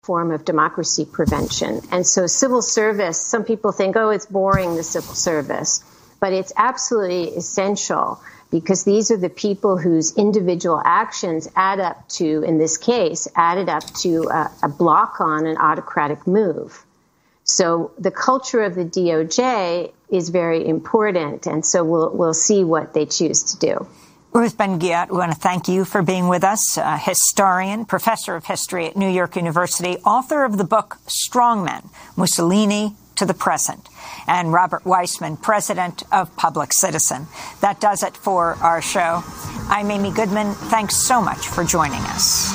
form of democracy prevention. And so civil service, some people think, oh, it's boring, the civil service, but it's absolutely essential because these are the people whose individual actions add up to, in this case, added up to a block on an autocratic move. So the culture of the DOJ is very important, and so we'll see what they choose to do. Ruth Ben-Ghiat, we want to thank you for being with us, a historian, professor of history at New York University, author of the book Strongmen, Mussolini to the Present, and Robert Weissman, president of Public Citizen. That does it for our show. I'm Amy Goodman. Thanks so much for joining us.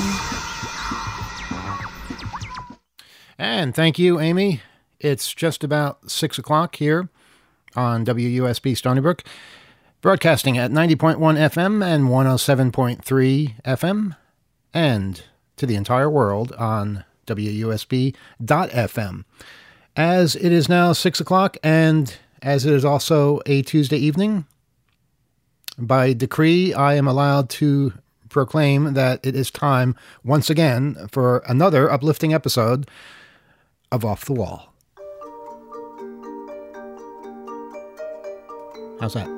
And thank you, Amy. It's just about 6 o'clock here on WUSB Stony Brook, broadcasting at 90.1 FM and 107.3 FM, and to the entire world on WUSB.FM. As it is now 6 o'clock, and as it is also a Tuesday evening, by decree, I am allowed to proclaim that it is time, once again, for another uplifting episode of Off the Wall. How's that?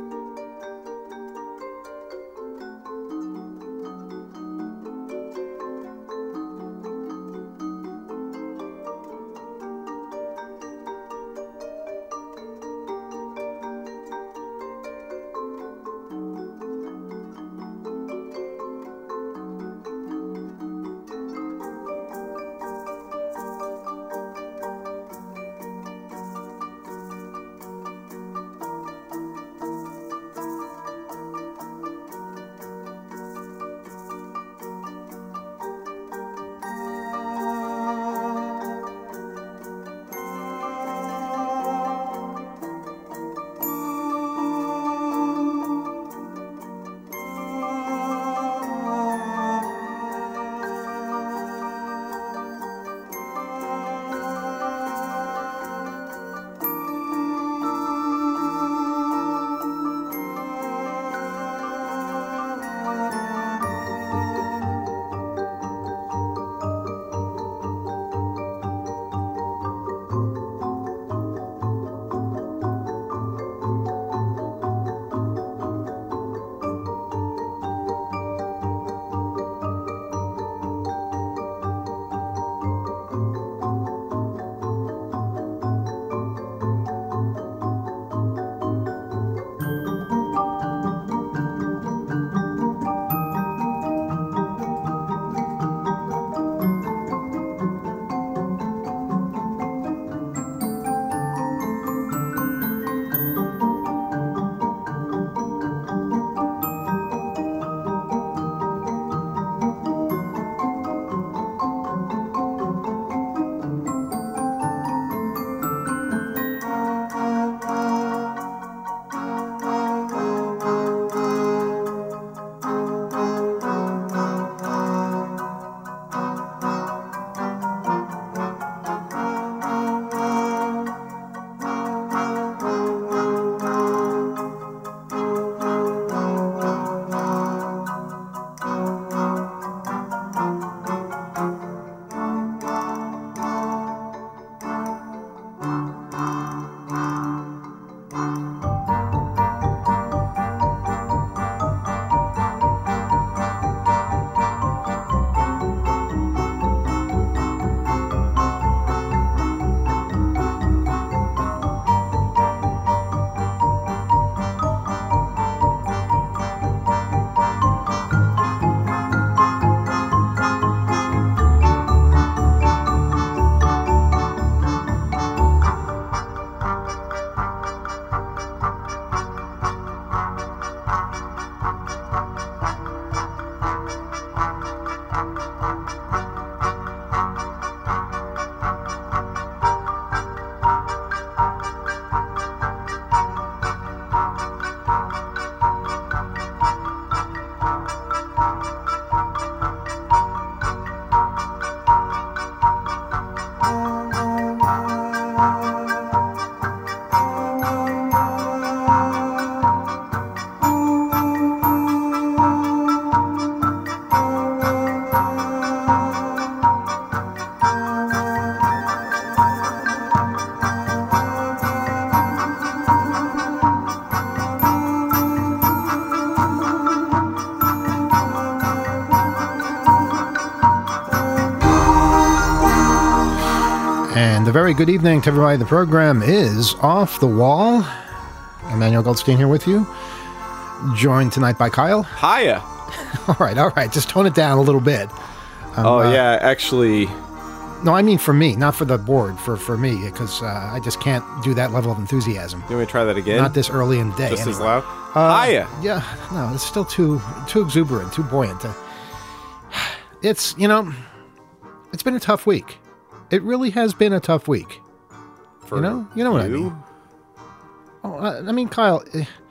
And a very good evening to everybody. The program is Off the Wall. Emmanuel Goldstein here with you, joined tonight by Kyle. Hiya. All right. Just tone it down a little bit. Actually. No, I mean for me, not for the board, for me, because I just can't do that level of enthusiasm. You want me to try that again? Not this early in the day. Just anyway. as loud? Hiya. Yeah, no, it's still too exuberant, too buoyant. It's, it's been a tough week. It really has been a tough week. You know what I mean? Oh, Kyle,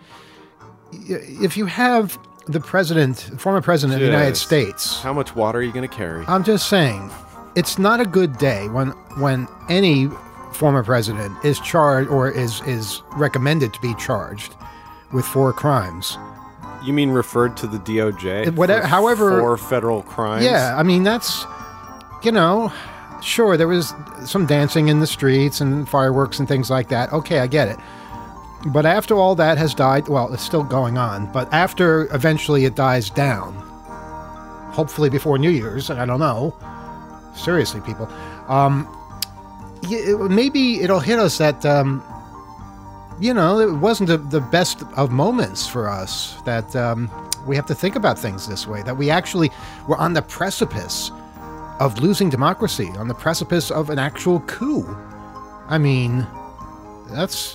if you have the former president of the United States, how much water are you going to carry? I'm just saying, it's not a good day when any former president is charged or is recommended to be charged with 4 crimes. You mean referred to the DOJ? However, 4 federal crimes? Yeah, that's, sure, there was some dancing in the streets and fireworks and things like that. Okay, I get it. But after all that has died, well, it's still going on, but after eventually it dies down, hopefully before New Year's, I don't know. Seriously, people. Maybe it'll hit us that, it wasn't the best of moments for us, that we have to think about things this way, that we actually were on the precipice of losing democracy, on the precipice of an actual coup. That's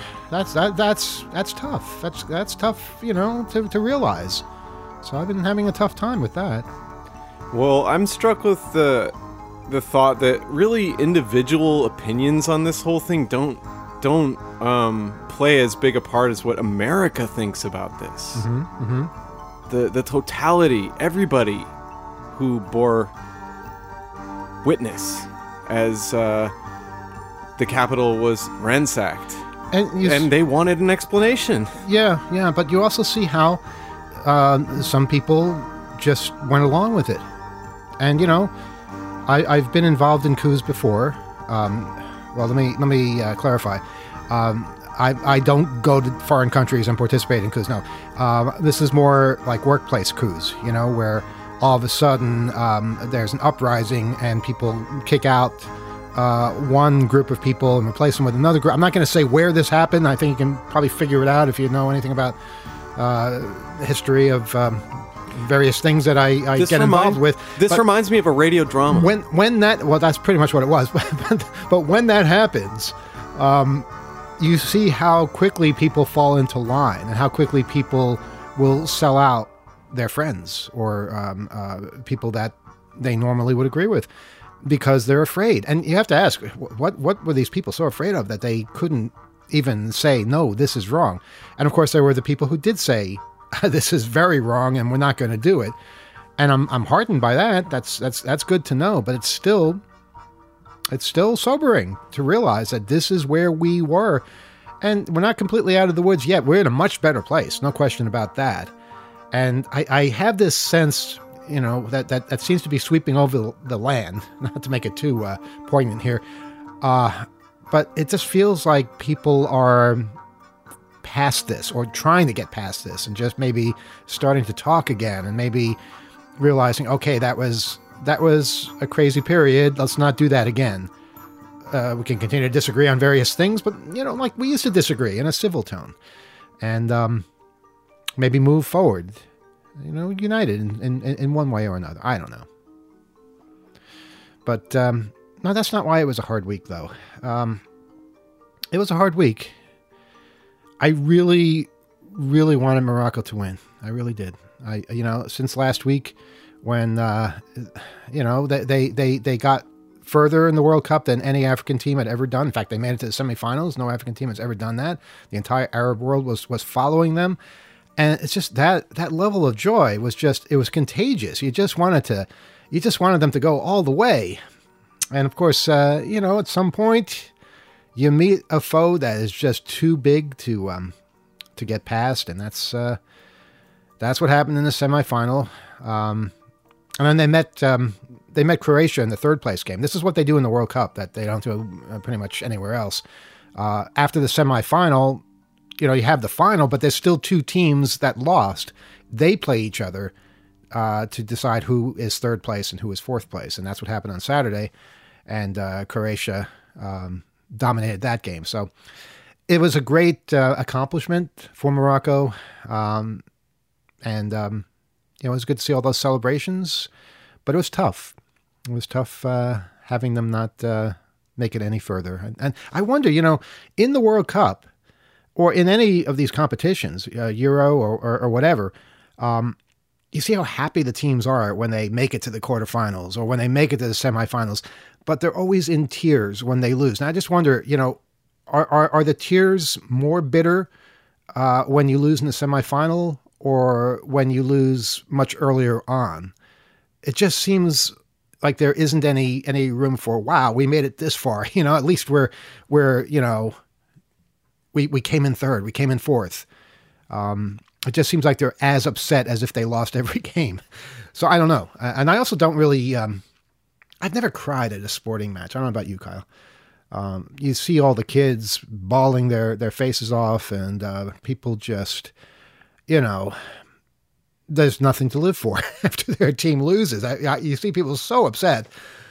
tough. That's tough, to realize. So I've been having a tough time with that. Well, I'm struck with the thought that really individual opinions on this whole thing don't play as big a part as what America thinks about this. Mm-hmm, mm-hmm. The totality, everybody who bore witness as the Capitol was ransacked, and they wanted an explanation. Yeah, but you also see how some people just went along with it, and I've been involved in coups before. Well, let me clarify. I don't go to foreign countries and participate in coups. No, this is more like workplace coups. Where all of a sudden there's an uprising and people kick out one group of people and replace them with another group. I'm not going to say where this happened. I think you can probably figure it out if you know anything about the history of various things that I get involved with. This reminds me of a radio drama. When that's pretty much what it was. But when that happens, you see how quickly people fall into line and how quickly people will sell out their friends or people that they normally would agree with because they're afraid. And you have to ask, what were these people so afraid of that they couldn't even say, no, this is wrong? And of course, there were the people who did say, this is very wrong and we're not going to do it. And I'm heartened by that. That's good to know, but it's still sobering to realize that this is where we were. And we're not completely out of the woods yet. We're in a much better place. No question about that. And I have this sense, that seems to be sweeping over the land, not to make it too poignant here. But it just feels like people are past this or trying to get past this and just maybe starting to talk again and maybe realizing, okay, that was a crazy period. Let's not do that again. We can continue to disagree on various things, but, like we used to disagree in a civil tone. And maybe move forward, united in one way or another. I don't know. But no, that's not why it was a hard week, though. It was a hard week. I really, really wanted Morocco to win. I really did. Since last week when, they got further in the World Cup than any African team had ever done. In fact, they made it to the semifinals. No African team has ever done that. The entire Arab world was following them. And it's just that level of joy was it was contagious. You just wanted them to go all the way. And of course, at some point you meet a foe that is just too big to get past. And that's what happened in the semifinal. And then they met Croatia in the third place game. This is what they do in the World Cup that they don't do pretty much anywhere else. After the semifinal, you have the final, but there's still 2 teams that lost. They play each other to decide who is third place and who is fourth place. And that's what happened on Saturday. And Croatia dominated that game. So it was a great accomplishment for Morocco. And it was good to see all those celebrations, but it was tough. It was tough having them not make it any further. And I wonder, in the World Cup or in any of these competitions, Euro or whatever, you see how happy the teams are when they make it to the quarterfinals or when they make it to the semifinals, but they're always in tears when they lose. And I just wonder, are the tears more bitter when you lose in the semifinal or when you lose much earlier on? It just seems like there isn't any room for, wow, we made it this far. At least we're we came in third, we came in fourth. It just seems like they're as upset as if they lost every game. So I don't know. And I also don't really, I've never cried at a sporting match. I don't know about you, Kyle. You see all the kids bawling their faces off and people just, there's nothing to live for after their team loses. You see people so upset.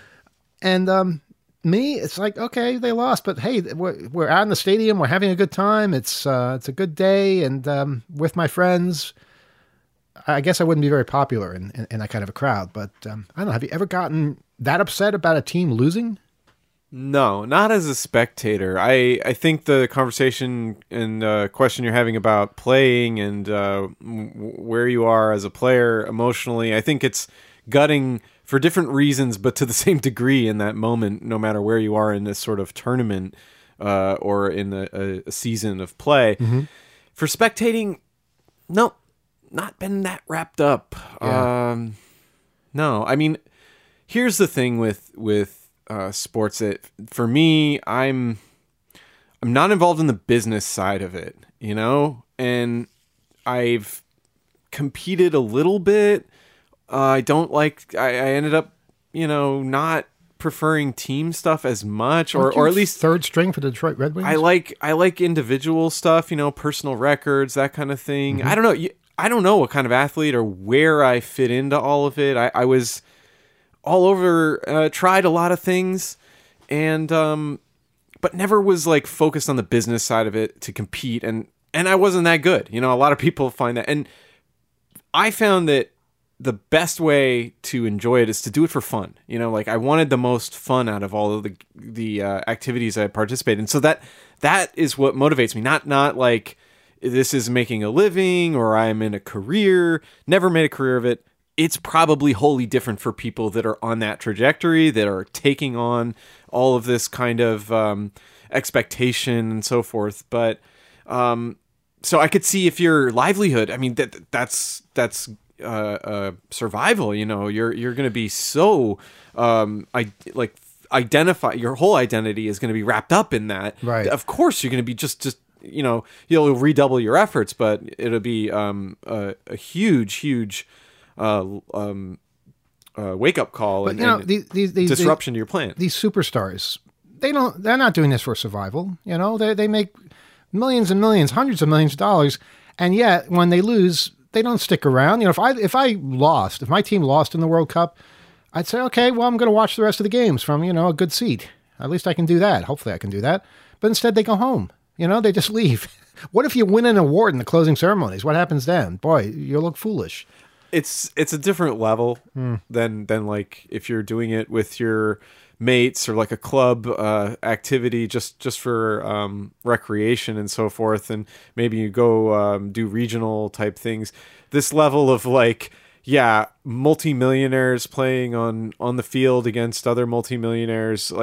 And me, it's like, okay, they lost, but hey, we're out in the stadium. We're having a good time. It's a good day. And with my friends, I guess I wouldn't be very popular in that kind of a crowd. But I don't know. Have you ever gotten that upset about a team losing? No, not as a spectator. I think the conversation and question you're having about playing and where you are as a player emotionally, I think it's gutting for different reasons, but to the same degree in that moment, no matter where you are in this sort of tournament or in a season of play. Mm-hmm. For spectating, no, not been that wrapped up. Yeah. No, I mean, here's the thing with sports that for me, I'm not involved in the business side of it, and I've competed a little bit. I ended up, not preferring team stuff as much, or at least third string for the Detroit Red Wings. I like individual stuff, personal records, that kind of thing. Mm-hmm. I don't know what kind of athlete or where I fit into all of it. I was all over, tried a lot of things, and but never was like focused on the business side of it to compete, and I wasn't that good. A lot of people find that, and I found that the best way to enjoy it is to do it for fun. I wanted the most fun out of all of the activities I participated in. So that is what motivates me. Not like this is making a living or I'm in a career. Never made a career of it. It's probably wholly different for people that are on that trajectory, that are taking on all of this kind of expectation and so forth. But so I could see if your livelihood, I mean, that's survival. You're going to be so identify, your whole identity is going to be wrapped up in that. Right. Of course, you're going to be just you'll redouble your efforts, but it'll be a huge wake up call and these disruption to your plan. These superstars, they're not doing this for survival. They make millions and millions, hundreds of millions of dollars, and yet when they lose, they don't stick around. If my team lost in the World Cup, I'd say, okay, well, I'm going to watch the rest of the games from a good seat. At least I can do that. Hopefully I can do that. But instead they go home. They just leave. What if you win an award in the closing ceremonies? What happens then? Boy, you'll look foolish. It's a different level than like if you're doing it with your mates or like a club activity just for recreation and so forth, and maybe you go do regional type things. This level of multimillionaires playing on the field against other multimillionaires,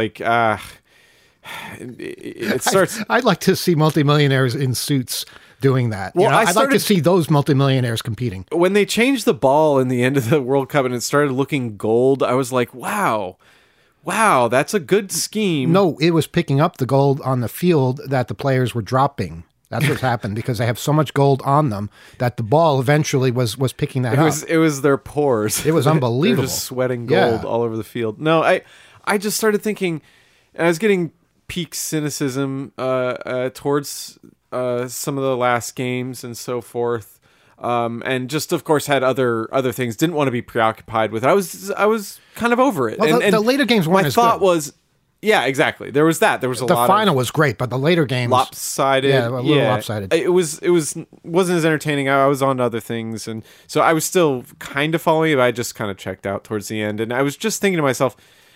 it starts. I'd like to see multimillionaires in suits doing that. Well, I'd like to see those multimillionaires competing. When they changed the ball in the end of the World Cup and it started looking gold, I was like, wow, that's a good scheme. No, it was picking up the gold on the field that the players were dropping. That's what's happened because they have so much gold on them that the ball eventually was picking that up. It was their pores. It was unbelievable. They're just sweating gold all over the field. No, I just started thinking, and I was getting peak cynicism towards some of the last games and so forth, and just of course had other things. Didn't want to be preoccupied with it. I was kind of over it. Well, and the later games weren't as good. My thought was, Yeah, exactly. There was that. There was a the lot. The final was great, but the later games lopsided. Yeah, a little lopsided. It wasn't as entertaining. I was on to other things, and so I was still kind of following it. But I just kind of checked out towards the end, and I was just thinking to myself,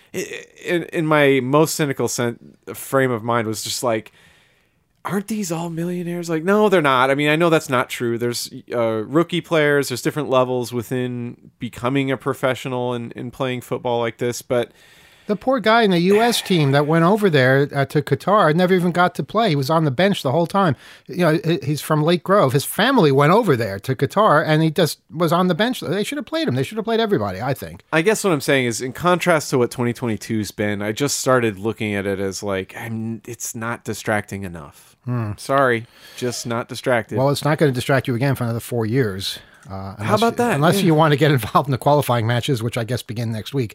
in my most cynical frame of mind, was just like, aren't these all millionaires? Like, no, they're not. I mean, I know that's not true. There's rookie players. There's different levels within becoming a professional and playing football like this, but. The poor guy in the U.S. team that went over there to Qatar never even got to play. He was on the bench the whole time. He's from Lake Grove. His family went over there to Qatar, and he just was on the bench. They should have played him. They should have played everybody, I think. I guess what I'm saying is, in contrast to what 2022's been, I just started looking at it as like, it's not distracting enough. Sorry, just not distracted. Well, it's not going to distract you again for another 4 years. How about that? Unless you want to get involved in the qualifying matches, which I guess begin next week.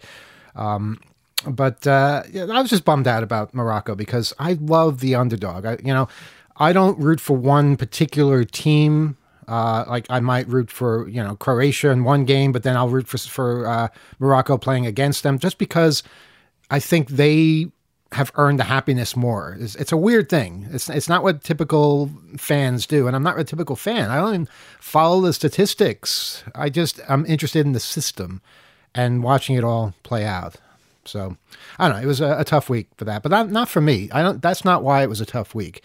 But I was just bummed out about Morocco because I love the underdog. I don't root for one particular team. Like I might root for Croatia in one game, but then I'll root for Morocco playing against them just because I think they have earned the happiness more. It's a weird thing. It's not what typical fans do, and I'm not a typical fan. I don't even follow the statistics. I'm interested in the system and watching it all play out. So I don't know. It was a tough week for that, but not for me. That's not why it was a tough week.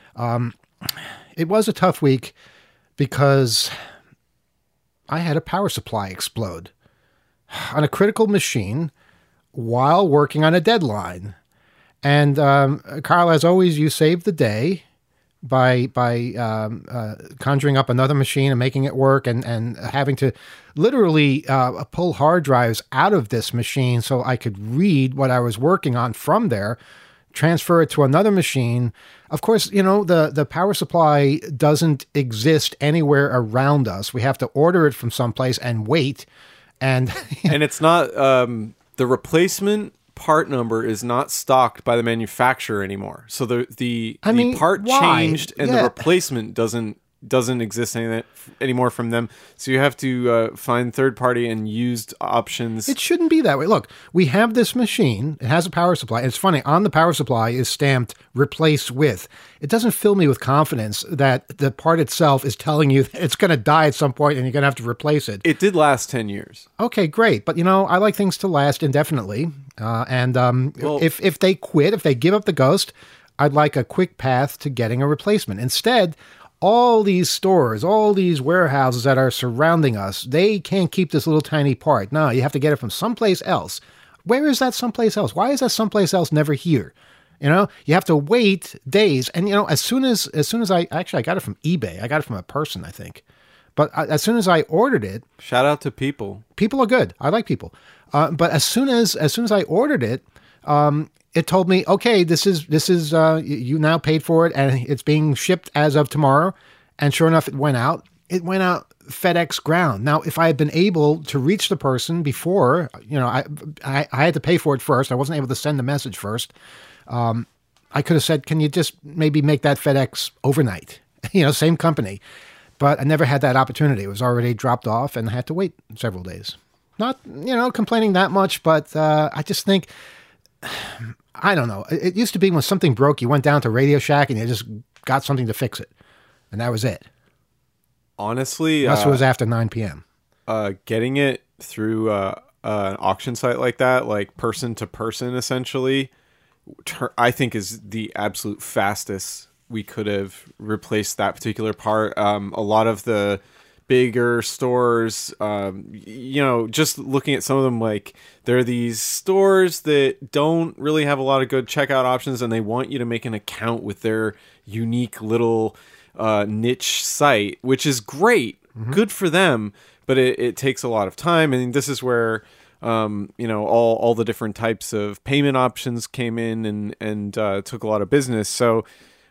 It was a tough week because I had a power supply explode on a critical machine while working on a deadline. And Carl, as always, you saved the day by conjuring up another machine and making it work and having to literally pull hard drives out of this machine so I could read what I was working on from there, transfer it to another machine. Of course, the power supply doesn't exist anywhere around us. We have to order it from someplace and wait. And it's not the replacement part number is not stocked by the manufacturer anymore. So the part changed and the replacement doesn't exist anymore from them. So you have to find third party and used options. It shouldn't be that way. Look, we have this machine. It has a power supply. It's funny. On the power supply is stamped replace with. It doesn't fill me with confidence that the part itself is telling you that it's going to die at some point and you're going to have to replace it. It did last 10 years. Okay, great. But, I like things to last indefinitely. If they quit, if they give up the ghost, I'd like a quick path to getting a replacement. Instead, all these stores, all these warehouses that are surrounding us, they can't keep this little tiny part. No, you have to get it from someplace else. Where is that someplace else? Why is that someplace else never here? You have to wait days. And, as soon as I got it from eBay. I got it from a person, I think. But as soon as I ordered it. Shout out to people. People are good. I like people. But as soon as I ordered it, it told me, okay, this is you now paid for it and it's being shipped as of tomorrow. And sure enough, it went out. It went out FedEx ground. Now, if I had been able to reach the person before, I had to pay for it first. I wasn't able to send the message first. I could have said, can you just maybe make that FedEx overnight? Same company. But I never had that opportunity. It was already dropped off and I had to wait several days. Not, complaining that much, but I just think, I don't know. It used to be when something broke, you went down to Radio Shack and you just got something to fix it. And that was it. Honestly. Unless it was after 9 p.m. Getting it through an auction site like that, like person to person, essentially, I think is the absolute fastest we could have replaced that particular part. A lot of the bigger stores, just looking at some of them, like there are these stores that don't really have a lot of good checkout options and they want you to make an account with their unique little niche site, which is great. Mm-hmm. Good for them, but it takes a lot of time. And this is where all the different types of payment options came in and took a lot of business. So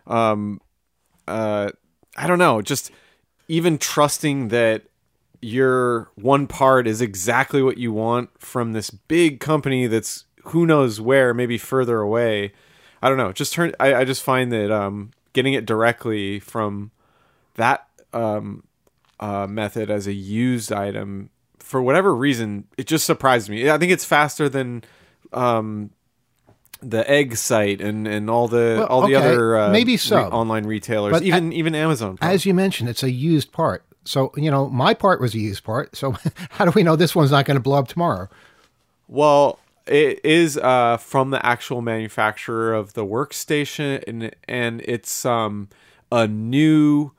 I don't know, just even trusting that your one part is exactly what you want from this big company that's who knows where, maybe further away. I don't know. I just find that getting it directly from that method as a used item, for whatever reason, it just surprised me. I think it's faster than the egg site and all the okay, other maybe so. Online retailers, But even Amazon. Probably. As you mentioned, it's a used part. So, my part was a used part. So how do we know this one's not going to blow up tomorrow? Well, it is from the actual manufacturer of the workstation, and it's a new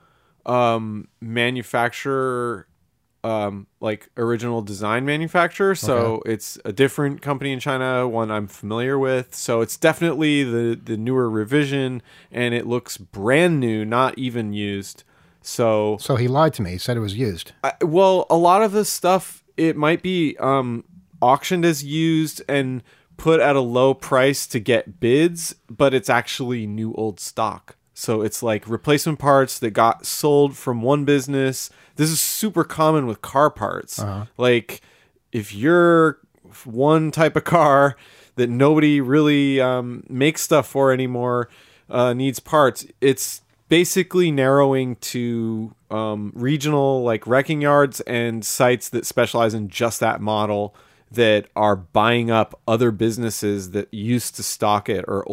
manufacturer, like original design manufacturer. So it's a different company in China, one I'm familiar with. So it's definitely the newer revision, and it looks brand new, not even used. So he lied to me. He said it was used. Well, a lot of this stuff, it might be auctioned as used and put at a low price to get bids, but it's actually new old stock. So it's like replacement parts that got sold from one business. This is super common with car parts. Like if you're one type of car that nobody really makes stuff for anymore, needs parts, it's basically narrowing to regional like wrecking yards and sites that specialize in just that model that are buying up other businesses that used to stock it, or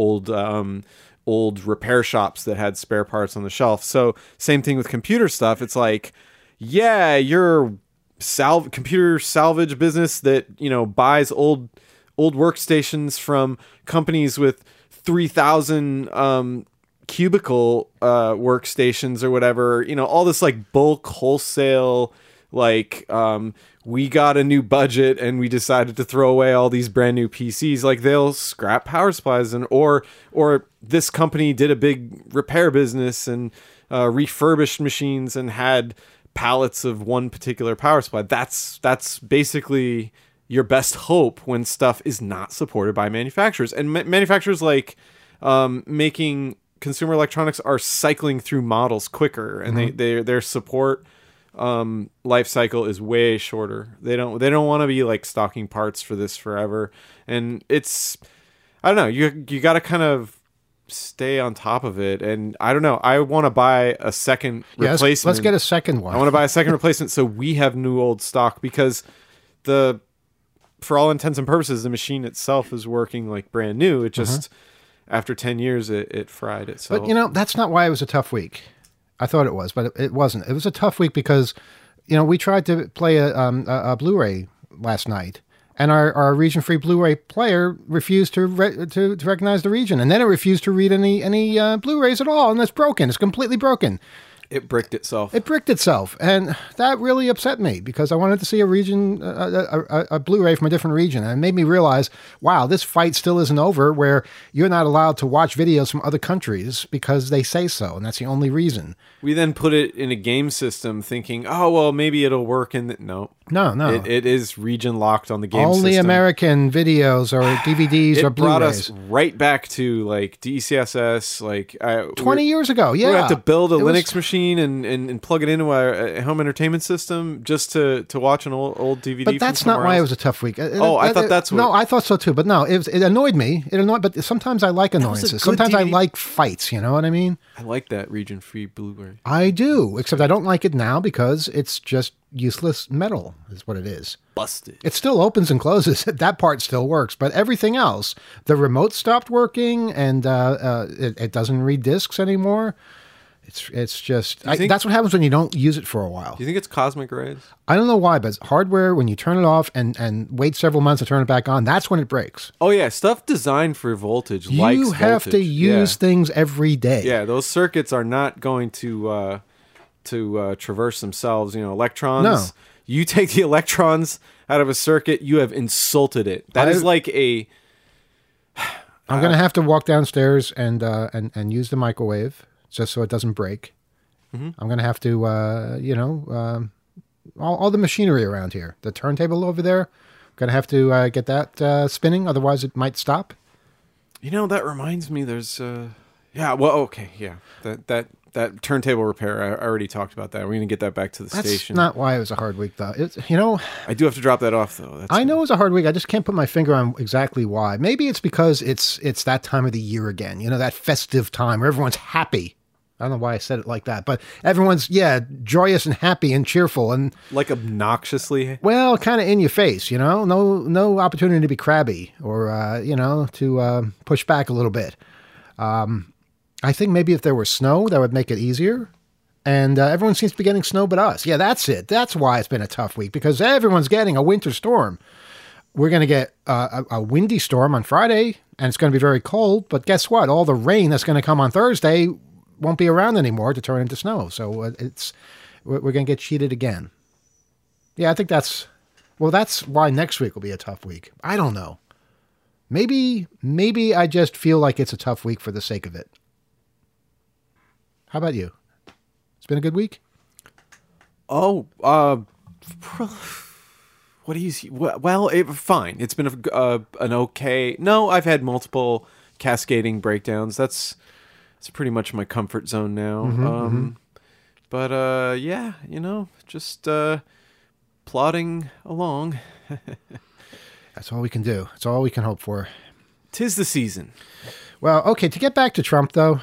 old repair shops that had spare parts on the shelf. So same thing with computer stuff. It's like, yeah, you're computer salvage business that, buys old workstations from companies with 3,000 cubicle workstations or whatever, all this like bulk wholesale, like we got a new budget and we decided to throw away all these brand new PCs. Like they'll scrap power supplies, or this company did a big repair business and refurbished machines and had pallets of one particular power supply. That's basically your best hope when stuff is not supported by manufacturers. And manufacturers like making consumer electronics are cycling through models quicker, and their support life cycle is way shorter. They don't want to be like stocking parts for this forever, and it's, I don't know, you got to kind of stay on top of it. And I don't know, I want to buy a second replacement. Let's get a second one. I want to buy a second replacement so we have new old stock, because for all intents and purposes, the machine itself is working like brand new. It just after 10 years, it fried itself. But, that's not why it was a tough week. I thought it was, but it wasn't. It was a tough week because, we tried to play a Blu-ray last night, and our region-free Blu-ray player refused to recognize the region, and then it refused to read any Blu-rays at all, and it's broken. It's completely broken. It bricked itself. And that really upset me because I wanted to see a region, a Blu-ray from a different region. And it made me realize, wow, this fight still isn't over, where you're not allowed to watch videos from other countries because they say so, and that's the only reason. We then put it in a game system thinking, oh, well, maybe it'll work. No. It is region locked on the game Only system. American videos or DVDs or Blu-rays. It brought us right back to like DCSS, like 20 years ago. Yeah, we have to build a Linux machine and plug it into a home entertainment system just to watch an old DVD. But that's not why it was a tough week. I thought that's what. No, I thought so too. But no, it annoyed me. But sometimes I like annoyances. Sometimes I like fights. You know what I mean? I like that region-free Blu-ray. I do, except I don't like it now because it's just useless metal is what it is. Busted. It still opens and closes. That part still works, but everything else, the remote stopped working, and it doesn't read discs anymore. It's just that's what happens when you don't use it for a while. Do you think it's cosmic rays? I don't know why, but hardware, when you turn it off and wait several months to turn it back on, that's when it breaks. Oh yeah, stuff designed for voltage. You have to use things every day. Yeah, those circuits are not going to traverse themselves. Electrons. No. You take the electrons out of a circuit, you have insulted it. That is like a. I'm going to have to walk downstairs and use the microwave just so it doesn't break. I'm going to have to, all the machinery around here, the turntable over there, going to have to get that spinning, otherwise it might stop. That reminds me. There's, that turntable repair. I already talked about that. We're going to get that back to the station. That's not why it was a hard week, though. I do have to drop that off, though. I know it was a hard week. I just can't put my finger on exactly why. Maybe it's because it's that time of the year again. That festive time where everyone's happy. I don't know why I said it like that, but everyone's, joyous and happy and cheerful and like obnoxiously. Well, kind of in your face, no opportunity to be crabby or, to push back a little bit. I think maybe if there were snow, that would make it easier. And everyone seems to be getting snow but us. Yeah, that's it. That's why it's been a tough week, because everyone's getting a winter storm. We're going to get a windy storm on Friday, and it's going to be very cold. But guess what? All the rain that's going to come on Thursday won't be around anymore to turn into snow. So we're going to get cheated again. Yeah, I think that's why next week will be a tough week. I don't know. Maybe I just feel like it's a tough week for the sake of it. How about you? It's been a good week? Oh, what do you see? Well, fine. It's been an okay. No, I've had multiple cascading breakdowns. That's pretty much my comfort zone now. But yeah, just plodding along. That's all we can do. That's all we can hope for. 'Tis the season. Well, okay. To get back to Trump, though.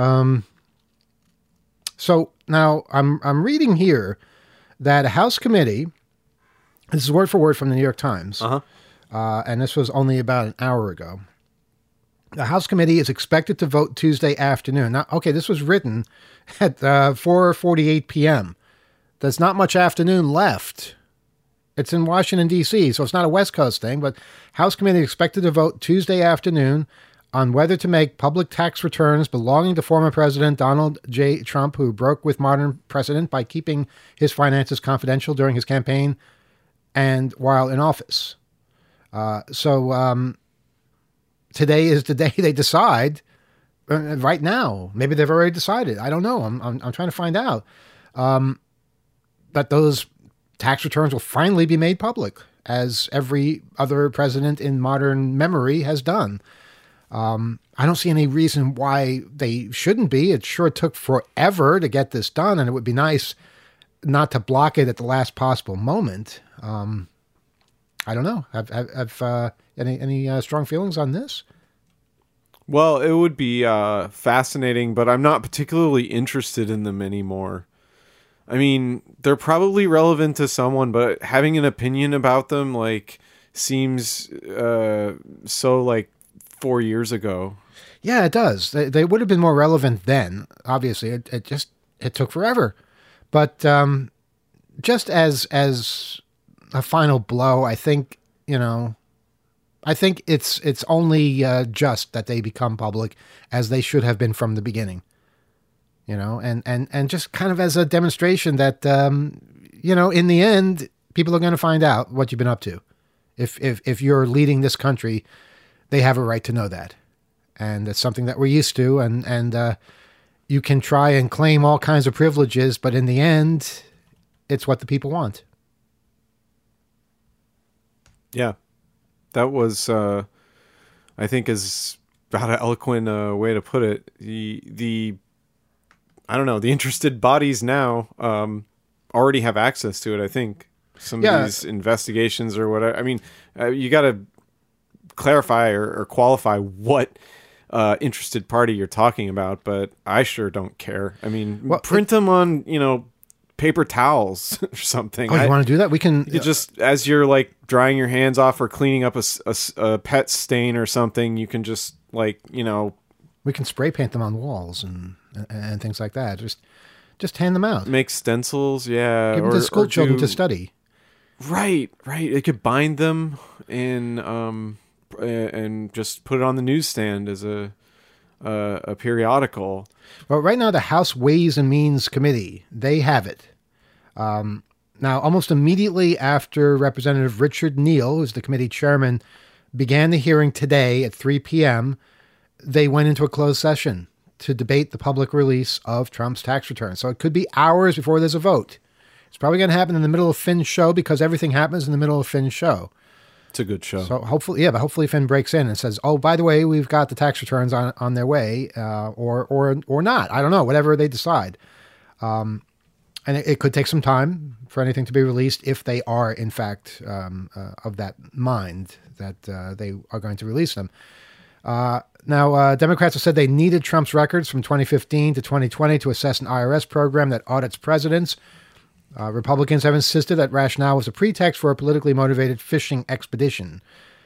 So now I'm reading here that a House committee. This is word for word from the New York Times. And this was only about an hour ago. The House committee is expected to vote Tuesday afternoon. Now, okay, this was written at 4:48 p.m. There's not much afternoon left. It's in Washington, D.C., so it's not a West Coast thing, but House committee is expected to vote Tuesday afternoon on whether to make public tax returns belonging to former President Donald J. Trump, who broke with modern precedent by keeping his finances confidential during his campaign and while in office. So today is the day they decide. Right now, maybe they've already decided. I don't know. I'm trying to find out that those tax returns will finally be made public, as every other president in modern memory has done. I don't see any reason why they shouldn't be. It sure took forever to get this done, and it would be nice not to block it at the last possible moment. I don't know. Have any strong feelings on this? Well, it would be fascinating, but I'm not particularly interested in them anymore. I mean, they're probably relevant to someone, but having an opinion about them seems so 4 years ago. Yeah, it does. They would have been more relevant then. Obviously, it took forever. But just as a final blow, I think it's only just that they become public, as they should have been from the beginning. And just kind of as a demonstration that in the end, people are going to find out what you've been up to. If you're leading this country, they have a right to know that. And it's something that we're used to. And you can try and claim all kinds of privileges, but in the end, it's what the people want. Yeah. That was, I think, is about an eloquent way to put it. The interested bodies now already have access to it, I think. Some of these investigations or whatever. I mean, you got to clarify or qualify what interested party you're talking about, but I sure don't care. I mean, print them on, paper towels or something. Oh, you want to do that? We can... You just, as you're drying your hands off or cleaning up a pet stain or something, you can just we can spray paint them on walls and things like that. Just hand them out. Make stencils, yeah. Give them to school children to study. Right. It could bind them and just put it on the newsstand as a periodical. Well, right now the House Ways and Means Committee, they have it. Now, almost immediately after Representative Richard Neal, who's the committee chairman, began the hearing today at 3 p.m., they went into a closed session to debate the public release of Trump's tax return. So it could be hours before there's a vote. It's probably going to happen in the middle of Finn's show, because everything happens in the middle of Finn's show. It's a good show. So hopefully Finn breaks in and says, "Oh, by the way, we've got the tax returns on their way," or not. I don't know. Whatever they decide, and it could take some time for anything to be released if they are in fact of that mind that they are going to release them. Now, Democrats have said they needed Trump's records from 2015 to 2020 to assess an IRS program that audits presidents. Republicans have insisted that rationale was a pretext for a politically motivated fishing expedition.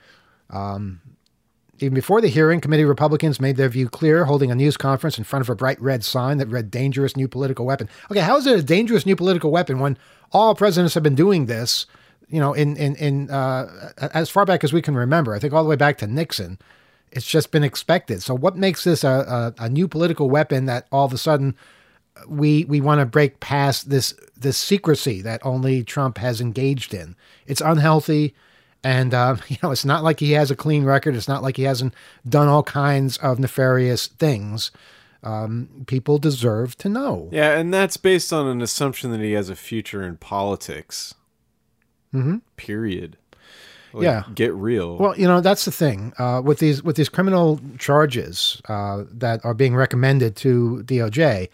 Even before the hearing, committee Republicans made their view clear, holding a news conference in front of a bright red sign that read "Dangerous New Political Weapon." Okay, how is it a dangerous new political weapon when all presidents have been doing this, in as far back as we can remember? I think all the way back to Nixon. It's just been expected. So what makes this a new political weapon that all of a sudden we want to break past this secrecy that only Trump has engaged in? It's unhealthy. And, it's not like he has a clean record. It's not like he hasn't done all kinds of nefarious things. People deserve to know. Yeah, and that's based on an assumption that he has a future in politics. Mm-hmm. Period. Yeah. Get real. Well, that's the thing. With these criminal charges that are being recommended to DOJ,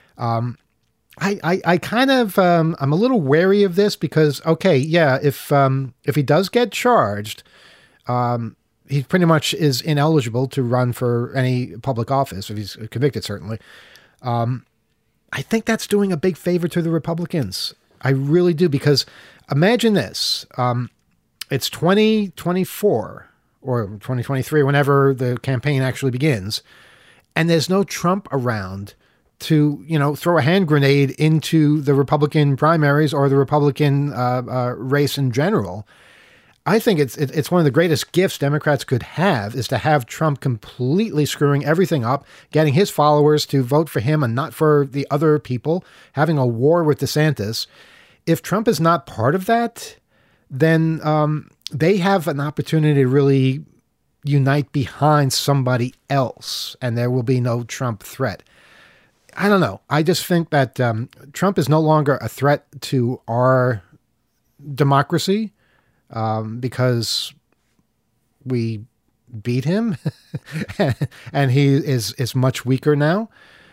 I kind of I'm a little wary of this because, okay, yeah, if he does get charged, he pretty much is ineligible to run for any public office if he's convicted, certainly. I think that's doing a big favor to the Republicans. I really do, because imagine this. It's 2024 or 2023, whenever the campaign actually begins, and there's no Trump around to, throw a hand grenade into the Republican primaries or the Republican race in general. I think it's one of the greatest gifts Democrats could have, is to have Trump completely screwing everything up, getting his followers to vote for him and not for the other people, having a war with DeSantis. If Trump is not part of that, then they have an opportunity to really unite behind somebody else, and there will be no Trump threat. I don't know. I just think that Trump is no longer a threat to our democracy because we beat him and he is much weaker now.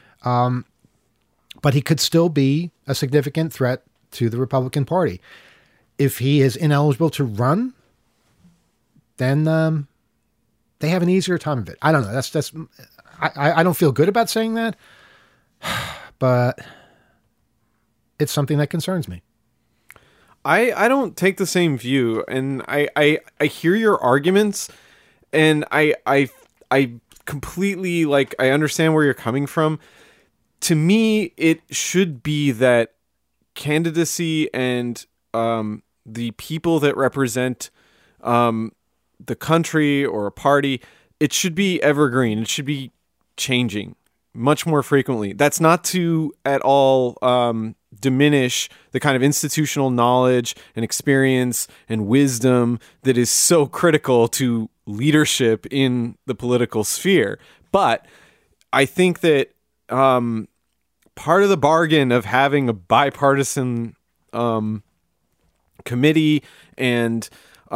But he could still be a significant threat to the Republican Party. If he is ineligible to run, then they have an easier time of it. I don't know. I don't feel good about saying that, but it's something that concerns me. I don't take the same view, and I hear your arguments, and I completely, I understand where you're coming from. To me, it should be that candidacy and the people that represent the country or a party, it should be evergreen. It should be changing much more frequently. That's not to at all diminish the kind of institutional knowledge and experience and wisdom that is so critical to leadership in the political sphere. But I think that part of the bargain of having a bipartisan committee and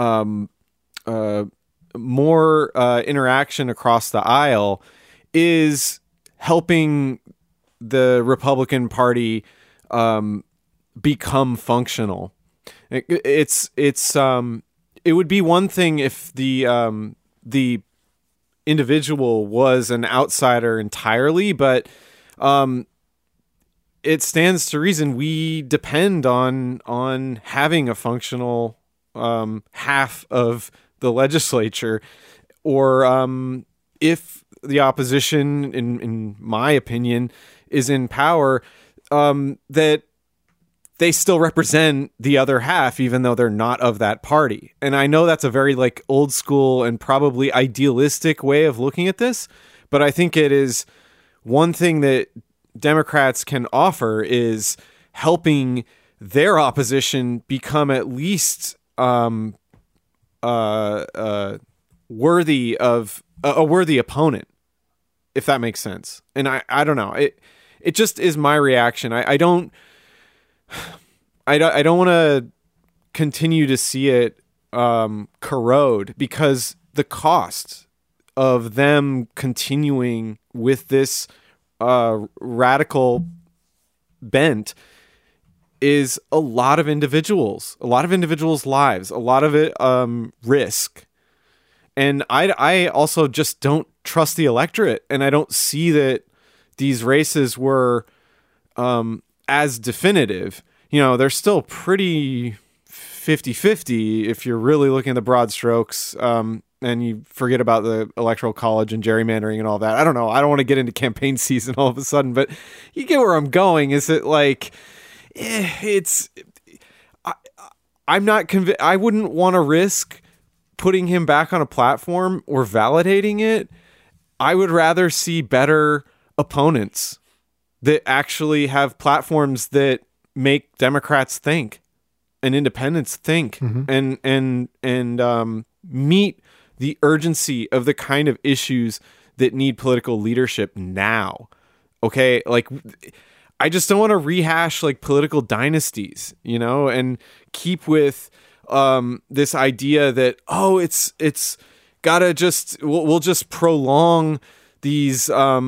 more interaction across the aisle is helping the Republican Party become functional. It would be one thing if the individual was an outsider entirely, but it stands to reason we depend on having a functional half of the legislature, or if the opposition, in my opinion, is in power, that they still represent the other half, even though they're not of that party. And I know that's a very old school and probably idealistic way of looking at this, but I think it is one thing that Democrats can offer is helping their opposition become at least worthy of a worthy opponent, if that makes sense. And I don't know. It just is my reaction. I don't want to continue to see it corrode, because the cost of them continuing with this radical bent is a lot of individuals' lives, a lot of it risk. And I also just don't trust the electorate, and I don't see that these races were as definitive. They're still pretty 50-50 if you're really looking at the broad strokes, and you forget about the Electoral College and gerrymandering and all that. I don't know. I don't want to get into campaign season all of a sudden, but you get where I'm going. Is it like I'm not convinced. I wouldn't want to risk putting him back on a platform or validating it. I would rather see better opponents that actually have platforms that make Democrats think and independents think, and meet the urgency of the kind of issues that need political leadership now. Okay, like I just don't want to rehash like political dynasties, and keep with this idea that it's gotta we'll just prolong these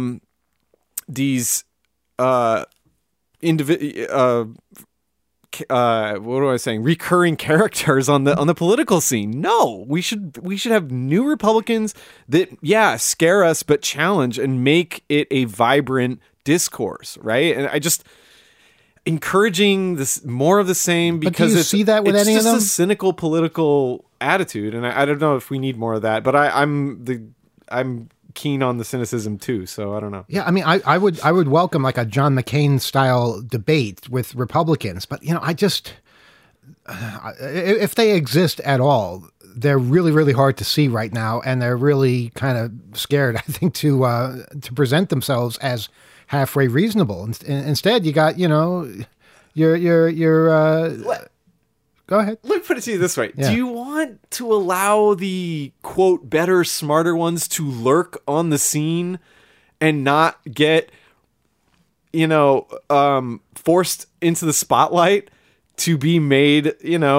recurring characters on the political scene. No, we should have new Republicans that scare us but challenge and make it a vibrant discourse, right? And I just encouraging this more of the same, because do you see that with any of them? It's just a cynical political attitude, and I don't know if we need more of that. But I'm keen on the cynicism too, so I don't know. Yeah, I mean, I would welcome like a John McCain style debate with Republicans, but I just if they exist at all, they're really, really hard to see right now, and they're really kind of scared, I think, to present themselves as halfway reasonable. Instead, you got your go ahead. Let me put it to you this way. Yeah. Do you want to allow the, quote, better, smarter ones to lurk on the scene and not get, forced into the spotlight to be made,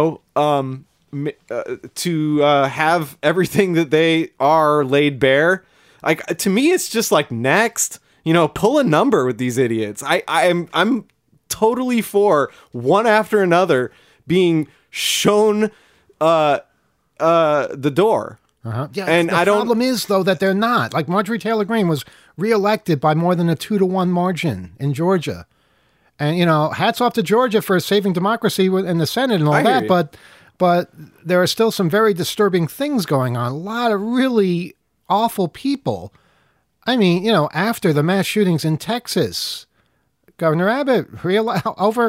to have everything that they are laid bare? Like, to me, it's just like, next, pull a number with these idiots. I'm totally for one after another being shown the door. Yeah, and the problem is, though, that they're not. Like, Marjorie Taylor Greene was reelected by more than a 2-1 margin in Georgia. And, hats off to Georgia for saving democracy in the Senate and all that. But there are still some very disturbing things going on. A lot of really awful people. I mean, after the mass shootings in Texas, Governor Abbott over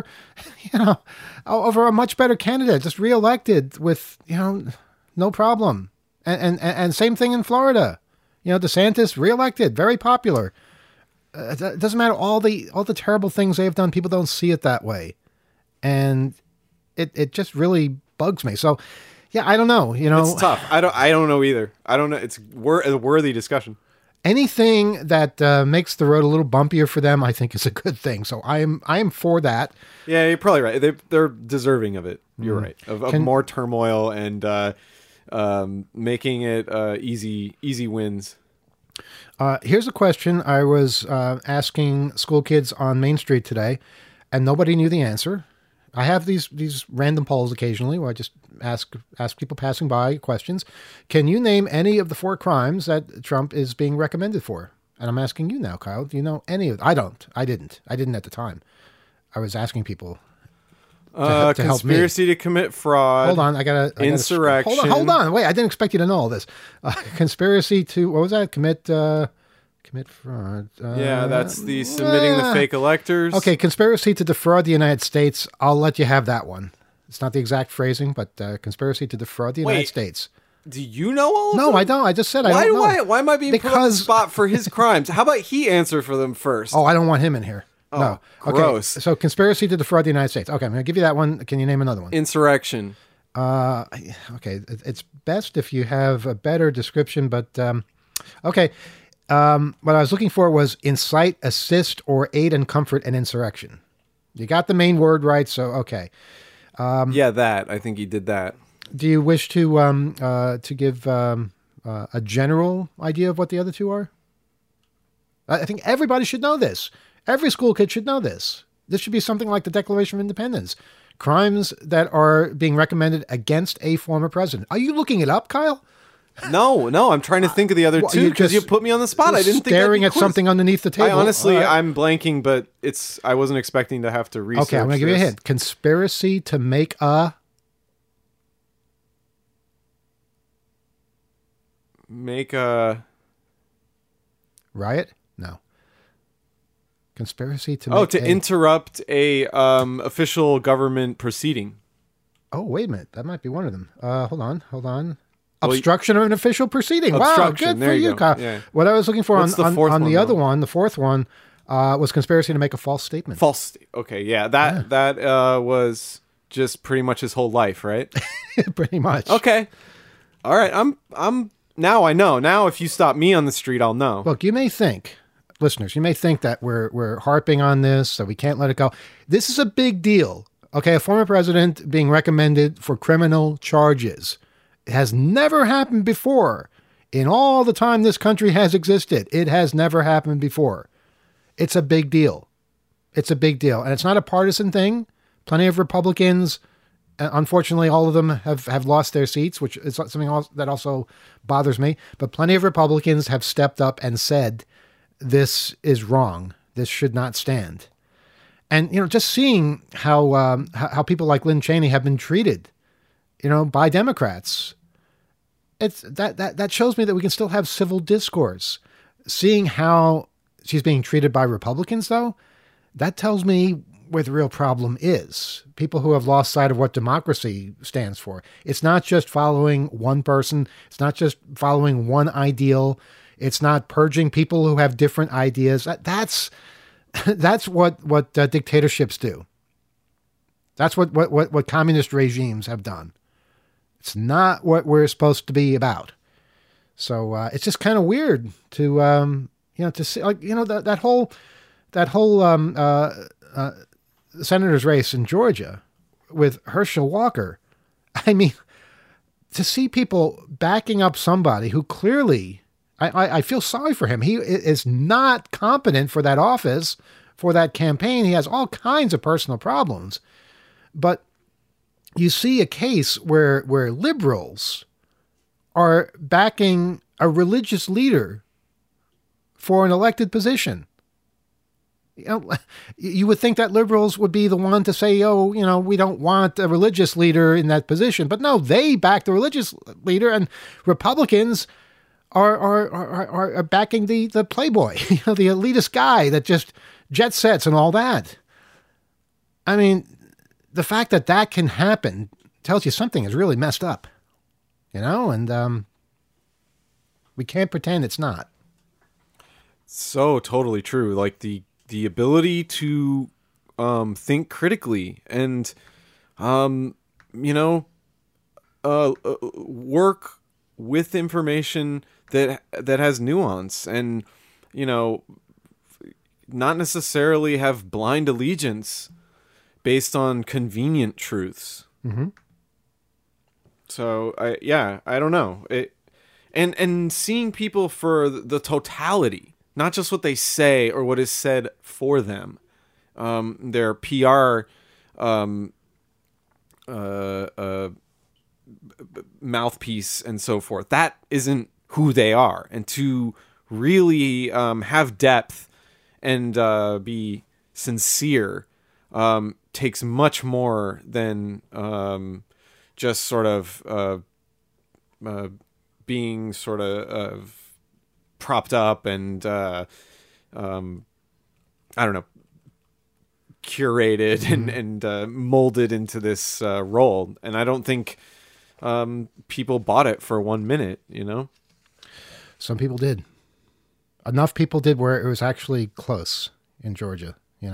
a much better candidate, just reelected with, no problem. And same thing in Florida. DeSantis reelected, very popular. It doesn't matter all the terrible things they have done. People don't see it that way. And it just really bugs me. So, yeah, I don't know, It's tough. I don't know either. I don't know. It's a worthy discussion. Anything that makes the road a little bumpier for them, I think, is a good thing. So I am for that. Yeah, you're probably right. They're deserving of it. You're right. Of more turmoil and making it easy wins. Here's a question I was asking school kids on Main Street today, and nobody knew the answer. I have these random polls occasionally where I just ask people passing by questions. Can you name any of the 4 crimes that Trump is being recommended for? And I'm asking you now, Kyle. Do you know any of them? I don't. I didn't at the time. I was asking people to help me. Conspiracy to commit fraud. Hold on. I gotta insurrection. Hold on. Wait, I didn't expect you to know all this. Conspiracy to, what was that? Commit fraud. Yeah, that's the submitting the fake electors. Okay, conspiracy to defraud the United States. I'll let you have that one. It's not the exact phrasing, but conspiracy to defraud the United States. Do you know all of them? No, I don't. I just said I don't know. Why am I being put on the spot for his crimes? How about he answer for them first? Oh, I don't want him in here. Oh, no. Gross. Okay, so conspiracy to defraud the United States. Okay, I'm going to give you that one. Can you name another one? Insurrection. Okay, it's best if you have a better description, but okay. What I was looking for was incite, assist, or aid and comfort an insurrection. You got the main word right, so okay. That. I think he did that. Do you wish to give a general idea of what the other two are? I think everybody should know this. Every school kid should know this. This should be something like the Declaration of Independence. Crimes that are being recommended against a former president. Are you looking it up, Kyle? No, I'm trying to think of the other two because you put me on the spot. I didn't think staring at something underneath the table. Honestly, I'm blanking, but I wasn't expecting to have to research. Okay, I'm going to give you a hint. Conspiracy to make a riot? No. Conspiracy to interrupt a official government proceeding. Oh, wait a minute. That might be one of them. Hold on. Obstruction of an official proceeding. Wow, good for you, Kyle. Yeah. What I was looking for on the other one, the fourth one, was conspiracy to make a false statement. Okay, yeah. That was just pretty much his whole life, right? Pretty much. Okay. All right. I'm now I know. Now if you stop me on the street, I'll know. Look, you may think, listeners, that we're harping on this, that we can't let it go. This is a big deal. Okay, a former president being recommended for criminal charges. It has never happened before. In all the time this country has existed, it has never happened before. It's a big deal. It's a big deal. And it's not a partisan thing. Plenty of Republicans, unfortunately, all of them have lost their seats, which is something else that also bothers me. But plenty of Republicans have stepped up and said, this is wrong. This should not stand. And, just seeing how people like Lynn Cheney have been treated, by Democrats, it's that shows me that we can still have civil discourse. Seeing how she's being treated by Republicans, though, that tells me where the real problem is. People who have lost sight of what democracy stands for. It's not just following one person. It's not just following one ideal. It's not purging people who have different ideas. That's what dictatorships do. That's what communist regimes have done. It's not what we're supposed to be about. So it's just kind of weird to to see that whole senator's race in Georgia with Herschel Walker. I mean, to see people backing up somebody who clearly, I feel sorry for him. He is not competent for that office, for that campaign. He has all kinds of personal problems. But you see a case where liberals are backing a religious leader for an elected position. You would think that liberals would be the one to say, we don't want a religious leader in that position. But no, they back the religious leader, and Republicans are backing the playboy, the elitist guy that just jet sets and all that. I mean, the fact that can happen tells you something is really messed up, and we can't pretend it's not. So totally true. Like the ability to think critically and work with information that has nuance and not necessarily have blind allegiance based on convenient truths. Mm-hmm. So I don't know and seeing people for the totality, not just what they say or what is said for them, their PR mouthpiece and so forth. That isn't who they are. And to really have depth and be sincere takes much more than just sort of being sort of propped up and I don't know, curated and molded into this role. And I don't think people bought it for 1 minute, Some people did. Enough people did where it was actually close in Georgia,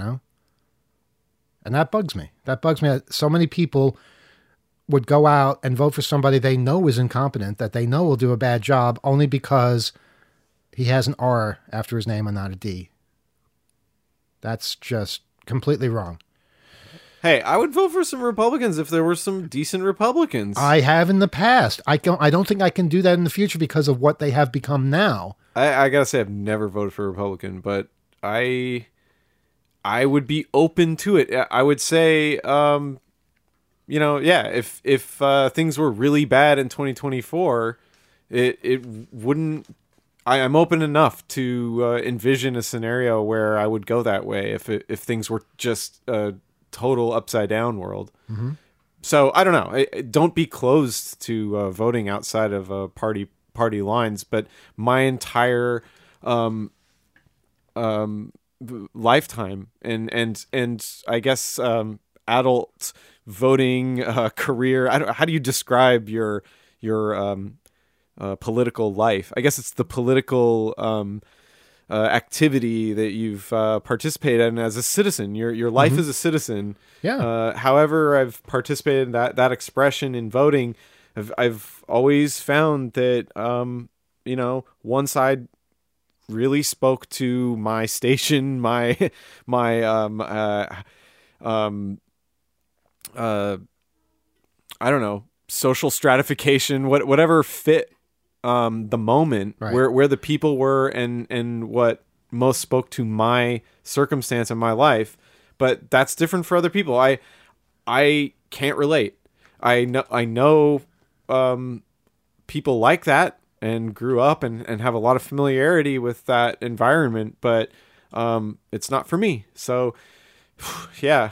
And that bugs me. That so many people would go out and vote for somebody they know is incompetent, that they know will do a bad job only because he has an R after his name and not a D. That's just completely wrong. Hey, I would vote for some Republicans if there were some decent Republicans. I have in the past. I don't think I can do that in the future because of what they have become now. I gotta say, I've never voted for a Republican, but I would be open to it. I would say, if things were really bad in 2024, it wouldn't. I'm open enough to envision a scenario where I would go that way if things were just a total upside down world. Mm-hmm. So I don't know. Don't be closed to voting outside of party lines. But my entire lifetime and I guess adult voting career. How do you describe your political life? I guess it's the political activity that you've participated in as a citizen. Your life as a citizen. Yeah. However, I've participated in that expression in voting. I've always found that one side really spoke to my station, my I don't know, social stratification, whatever fit the moment, right, where the people were and what most spoke to my circumstance in my life. But that's different for other people. I can't relate. I know people like that and grew up and have a lot of familiarity with that environment, but it's not for me. So yeah,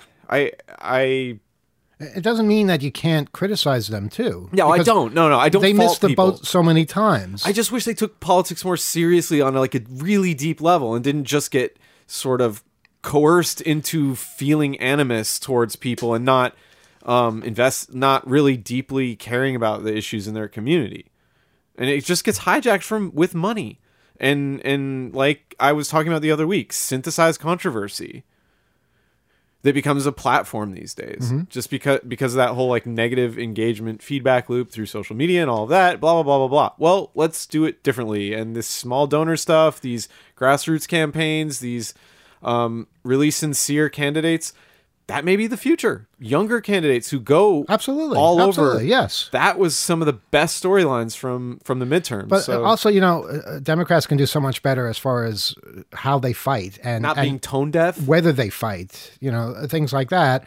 it doesn't mean that you can't criticize them too. No, I don't. No, I don't. They missed the people. boat so many times. I just wish they took politics more seriously on like a really deep level and didn't just get sort of coerced into feeling animus towards people and not not really deeply caring about the issues in their community. And it just gets hijacked with money. And like I was talking about the other week, synthesized controversy that becomes a platform these days, just because of that whole like negative engagement feedback loop through social media and all of that, blah, blah, blah, blah, blah. Well, let's do it differently. And this small donor stuff, these grassroots campaigns, these really sincere candidates, that may be the future. Younger candidates who go all over. Yes, that was some of the best storylines from the midterms. But also, Democrats can do so much better as far as how they fight and not being tone deaf, whether they fight, things like that.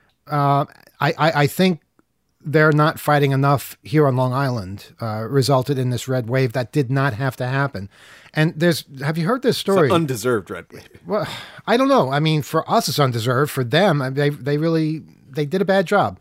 I think they're not fighting enough here on Long Island. Resulted in this red wave that did not have to happen. And have you heard this story? It's an undeserved red wave. Well, I don't know. I mean, for us, it's undeserved. For them, they did a bad job.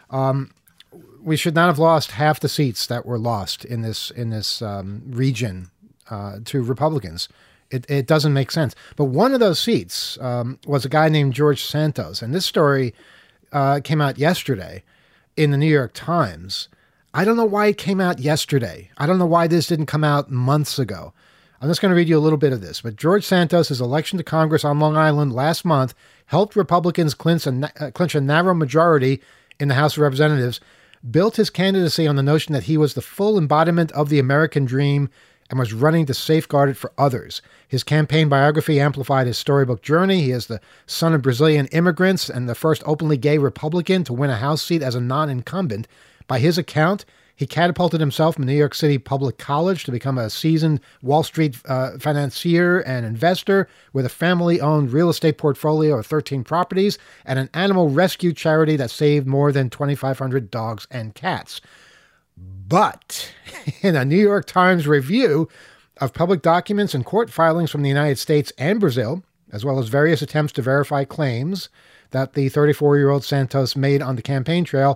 We should not have lost half the seats that were lost in this region to Republicans. It doesn't make sense. But one of those seats was a guy named George Santos, and this story came out yesterday in the New York Times. I don't know why it came out yesterday. I don't know why this didn't come out months ago. I'm just going to read you a little bit of this. But George Santos' election to Congress on Long Island last month helped Republicans clinch a narrow majority in the House of Representatives, built his candidacy on the notion that he was the full embodiment of the American dream and was running to safeguard it for others. His campaign biography amplified his storybook journey. He is the son of Brazilian immigrants and the first openly gay Republican to win a House seat as a non-incumbent. By his account, he catapulted himself from New York City Public College to become a seasoned Wall Street financier and investor with a family-owned real estate portfolio of 13 properties and an animal rescue charity that saved more than 2,500 dogs and cats. But in a New York Times review of public documents and court filings from the United States and Brazil, as well as various attempts to verify claims that the 34-year-old Santos made on the campaign trail,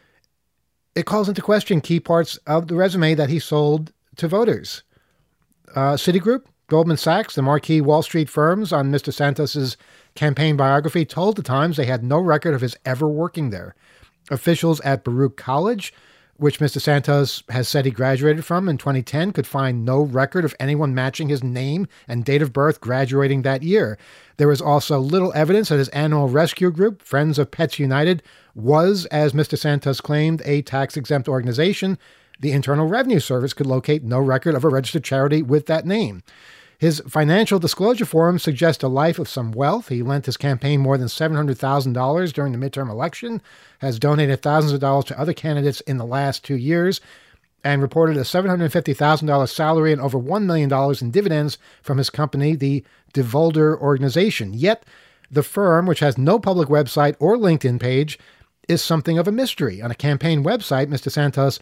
it calls into question key parts of the resume that he sold to voters. Citigroup, Goldman Sachs, the marquee Wall Street firms on Mr. Santos's campaign biography told the Times they had no record of his ever working there. Officials at Baruch College, which Mr. Santos has said he graduated from in 2010, could find no record of anyone matching his name and date of birth graduating that year. There was also little evidence that his animal rescue group, Friends of Pets United, was, as Mr. Santos claimed, a tax-exempt organization. The Internal Revenue Service could locate no record of a registered charity with that name. His financial disclosure forms suggest a life of some wealth. He lent his campaign more than $700,000 during the midterm election, has donated thousands of dollars to other candidates in the last 2 years, and reported a $750,000 salary and over $1 million in dividends from his company, the DeVolder Organization. Yet, the firm, which has no public website or LinkedIn page, is something of a mystery. On a campaign website, Mr. Santos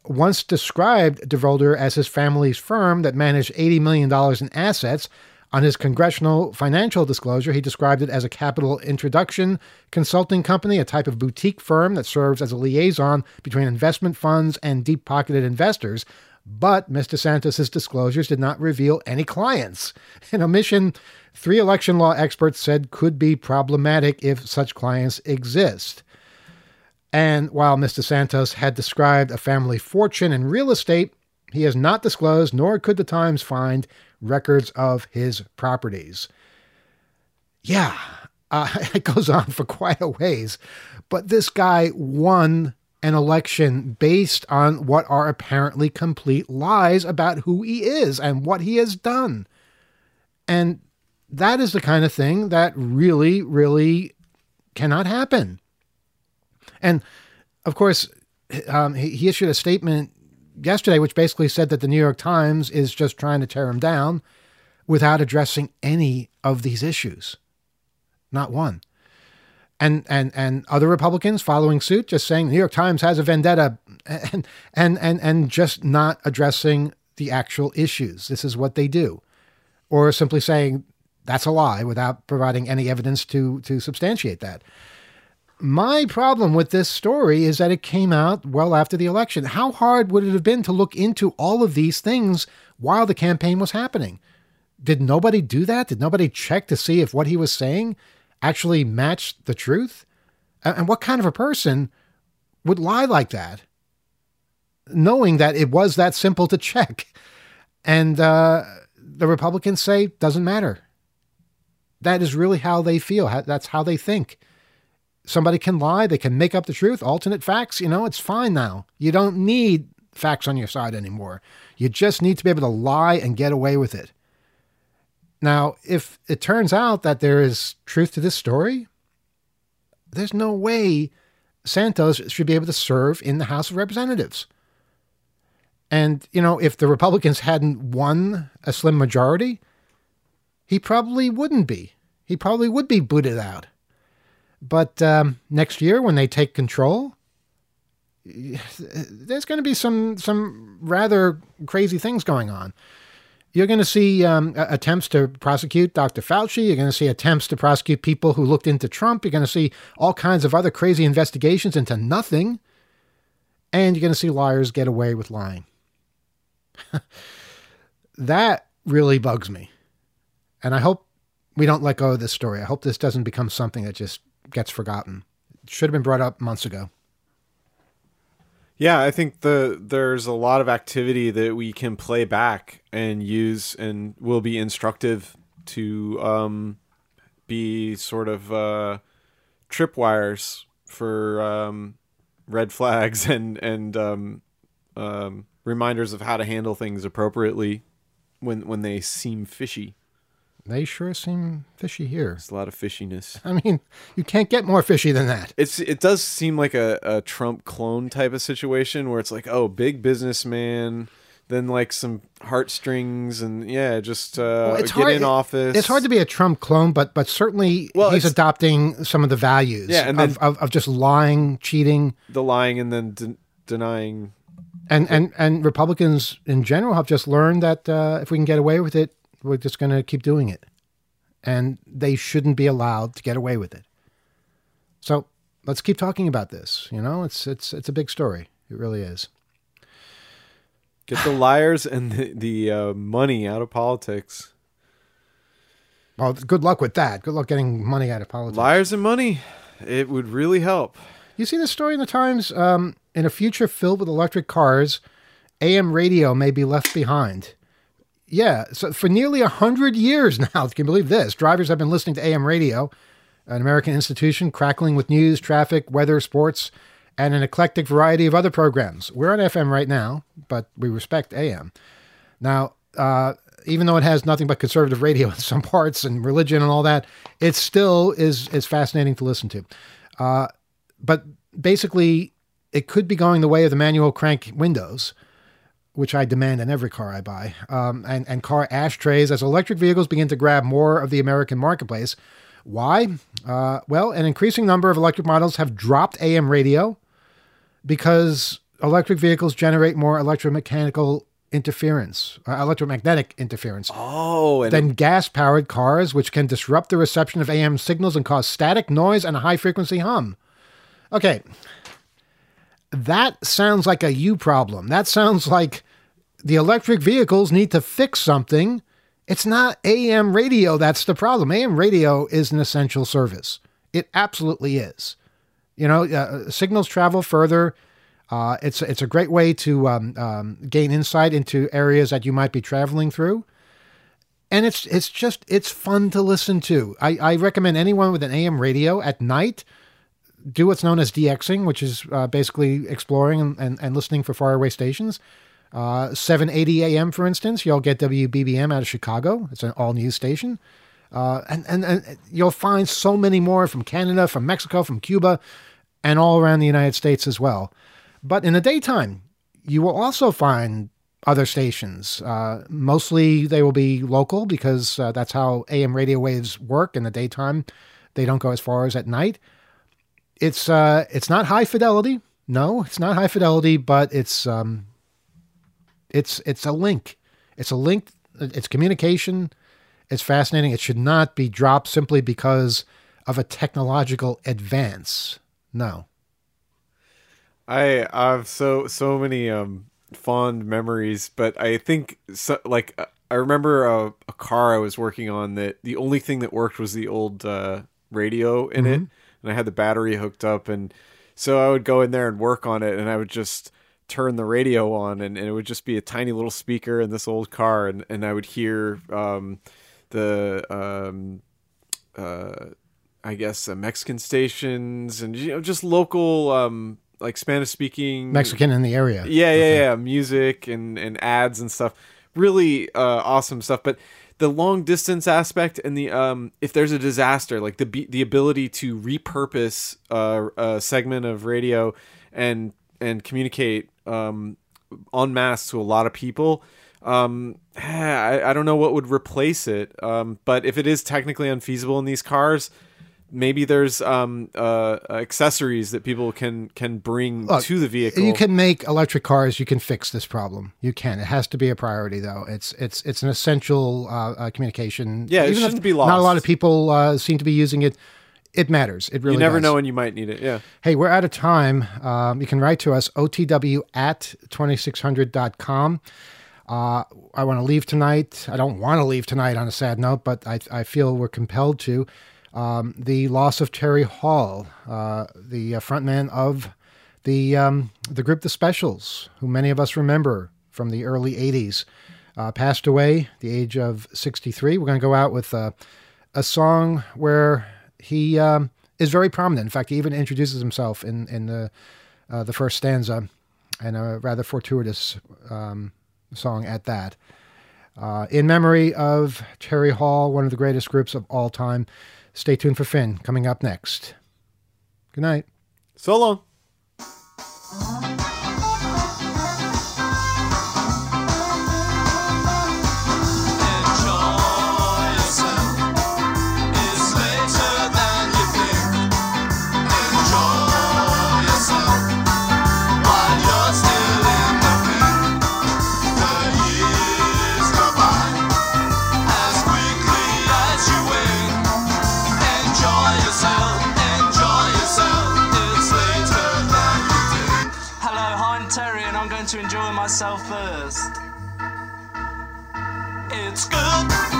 once described DeVolder as his family's firm that managed $80 million in assets. On his congressional financial disclosure, he described it as a capital introduction consulting company, a type of boutique firm that serves as a liaison between investment funds and deep-pocketed investors. But Mr. Santos' disclosures did not reveal any clients, an omission 3 election law experts said could be problematic if such clients exist. And while Mr. Santos had described a family fortune in real estate, he has not disclosed, nor could the Times find, records of his properties. Yeah, it goes on for quite a ways. But this guy won an election based on what are apparently complete lies about who he is and what he has done. And that is the kind of thing that really, really cannot happen. And, of course, he issued a statement yesterday which basically said that the New York Times is just trying to tear him down without addressing any of these issues. Not one. And other Republicans following suit, just saying the New York Times has a vendetta and just not addressing the actual issues. This is what they do. Or simply saying that's a lie without providing any evidence to substantiate that. My problem with this story is that it came out well after the election. How hard would it have been to look into all of these things while the campaign was happening? Did nobody do that? Did nobody check to see if what he was saying actually matched the truth? And what kind of a person would lie like that, knowing that it was that simple to check? And the Republicans say, doesn't matter. That is really how they feel. That's how they think. Somebody can lie. They can make up the truth. Alternate facts, it's fine now. You don't need facts on your side anymore. You just need to be able to lie and get away with it. Now, if it turns out that there is truth to this story, there's no way Santos should be able to serve in the House of Representatives. And, if the Republicans hadn't won a slim majority, he probably wouldn't be. He probably would be booted out. But next year, when they take control, there's going to be some rather crazy things going on. You're going to see attempts to prosecute Dr. Fauci. You're going to see attempts to prosecute people who looked into Trump. You're going to see all kinds of other crazy investigations into nothing. And you're going to see liars get away with lying. That really bugs me. And I hope we don't let go of this story. I hope this doesn't become something that just gets forgotten. It should have been brought up months ago. Yeah, I think there's a lot of activity that we can play back and use and will be instructive to be sort of tripwires for red flags and reminders of how to handle things appropriately when they seem fishy. They sure seem fishy here. There's a lot of fishiness. I mean, you can't get more fishy than that. It does seem like a Trump clone type of situation where it's like, oh, big businessman, then like some heartstrings and just in office. It's hard to be a Trump clone, but certainly he's adopting some of the values of just lying, cheating. The lying and then denying. And Republicans in general have just learned that if we can get away with it, we're just going to keep doing it. And they shouldn't be allowed to get away with it. So let's keep talking about this. It's a big story. It really is. Get the liars and the money out of politics. Well, good luck with that. Good luck getting money out of politics. Liars and money. It would really help. You see the story in the Times? In a future filled with electric cars, AM radio may be left behind. Yeah, so for nearly 100 years now, can you believe this? Drivers have been listening to AM radio, an American institution crackling with news, traffic, weather, sports, and an eclectic variety of other programs. We're on FM right now, but we respect AM. Now, even though it has nothing but conservative radio in some parts and religion and all that, it still is fascinating to listen to. But basically, it could be going the way of the manual crank windows, which I demand in every car I buy, and car ashtrays as electric vehicles begin to grab more of the American marketplace. Why? Well, an increasing number of electric models have dropped AM radio because electric vehicles generate more electromagnetic interference than gas-powered cars, which can disrupt the reception of AM signals and cause static, noise, and a high-frequency hum. Okay, that sounds like a you problem. That sounds like the electric vehicles need to fix something. It's not AM radio that's the problem. AM radio is an essential service. It absolutely is. Signals travel further. It's a great way to gain insight into areas that you might be traveling through. And it's fun to listen to. I recommend anyone with an AM radio at night do what's known as DXing, which is basically exploring and listening for faraway stations. 780 AM, for instance, you'll get WBBM out of Chicago. It's an all-news station. And you'll find so many more from Canada, from Mexico, from Cuba, and all around the United States as well. But in the daytime, you will also find other stations. Mostly they will be local because that's how AM radio waves work in the daytime. They don't go as far as at night. It's not high fidelity. No, it's not high fidelity, but it's a link. It's a link. It's communication. It's fascinating. It should not be dropped simply because of a technological advance. No. I have so many fond memories, but I think I remember a car I was working on that the only thing that worked was the old radio in it, and I had the battery hooked up, and so I would go in there and work on it, and I would just turn the radio on, and it would just be a tiny little speaker in this old car, and I would hear I guess Mexican stations and just local like Spanish speaking Mexican in the area. Yeah, music and ads and stuff. Really awesome stuff. But the long distance aspect and the if there's a disaster, like the ability to repurpose a segment of radio and communicate en masse to a lot of people. I don't know what would replace it. But if it is technically unfeasible in these cars, maybe there's accessories that people can bring to the vehicle. You can make electric cars. You can fix this problem. You can. It has to be a priority, though. It's an essential communication. Yeah, it shouldn't be lost. Not a lot of people seem to be using it. It matters. It really does. You never know when you might need it, yeah. Hey, we're out of time. You can write to us, otw@2600.com. I want to leave tonight. I don't want to leave tonight on a sad note, but I feel we're compelled to. The loss of Terry Hall, the frontman of the group The Specials, who many of us remember from the early 80s, passed away at the age of 63. We're going to go out with a song where he is very prominent. In fact, he even introduces himself in the first stanza, and a rather fortuitous song at that. In memory of Terry Hall, one of the greatest groups of all time. Stay tuned for Finn, coming up next. Good night. So long. To enjoy myself first. It's good.